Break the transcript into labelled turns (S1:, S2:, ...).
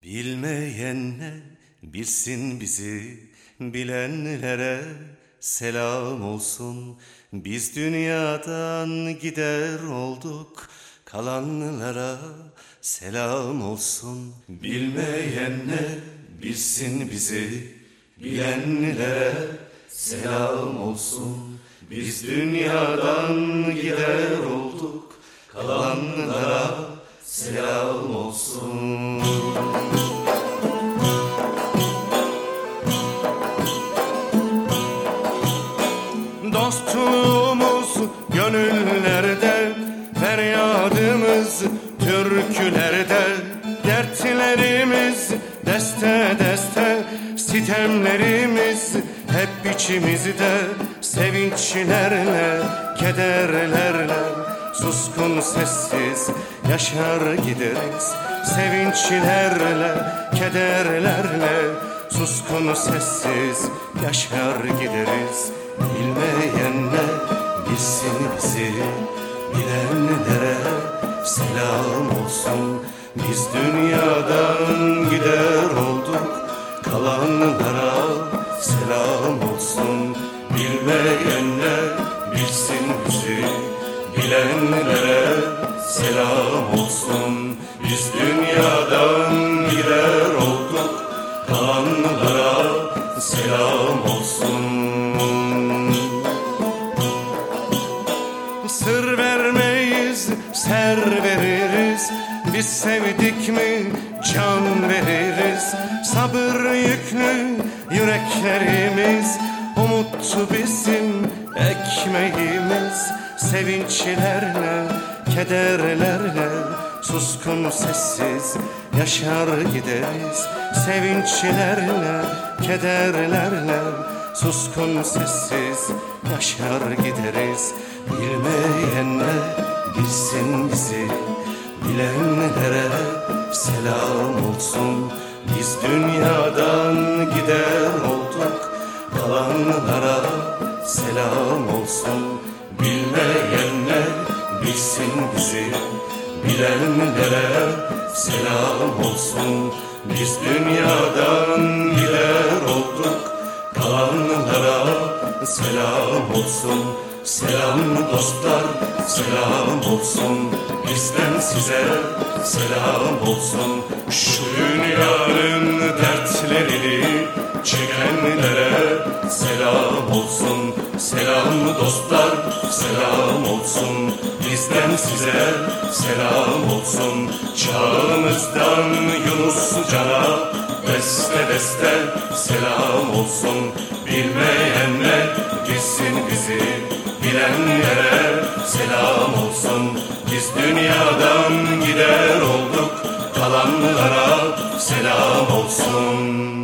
S1: Bilmeyenler bilsin bizi, bilenlere selam olsun. Biz dünyadan gider olduk, kalanlara selam olsun. Bilmeyenler bilsin bizi, bilenlere selam olsun. Biz dünyadan gider olduk, kalanlara selam olsun. Dostluğumuz gönüllerde, feryadımız türkülerde. Dertlerimiz deste deste, sitemlerimiz hep içimizde. Sevinçlerle, kederlerle, suskun sessiz yaşar gideriz. Sevinçlerle, kederlerle, suskun sessiz yaşar gideriz. Bilmeyenler bilsin bizi, bilenlere selam olsun. Biz dünyadan gider olduk, kalanlara selam olsun. Bilmeyenler bilsin bizi, bilenlere selam olsun. Biz dünyadan gider olduk, kalanlara selam olsun. Sır vermeyiz, ser veririz. Biz sevdik mi can veririz. Sabır yüklü yüreklerimiz, umut bizim ekmeğimiz. Sevinçlerle, kederlerle, suskun sessiz yaşar gideriz. Sevinçlerle, kederlerle, suskun sessiz yaşar gideriz. Bilmeyenler bilsin bizi, bilenlere selam olsun. Biz dünyadan gider olduk, kalanlara selam olsun. Bilmeyenler bilsin bizi, bilenlere selam olsun. Biz dünyadan gider olduk, kalanlara selam olsun. Selam dostlar, selam olsun. Bizden size selam olsun. Şu dünyanın dertlerini çekenlere selam olsun. Selam dostlar, selam olsun. Bizden size selam olsun. Çağımızdan Yunus Can'a deste deste selam olsun. Bilmeyenler bilsin bizi, bilenlere selam olsun. Biz dünyadan gider olduk, kalanlara selam olsun.